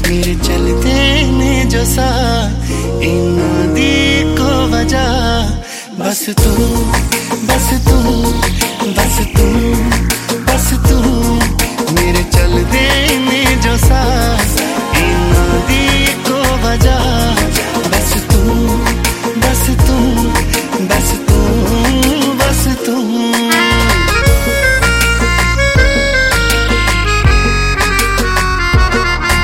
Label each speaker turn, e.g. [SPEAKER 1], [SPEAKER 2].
[SPEAKER 1] मेरे चलते ने जो सा इना दी को वजह बस तू बस तू बस तू बस तू मेरे चलते ने जो सा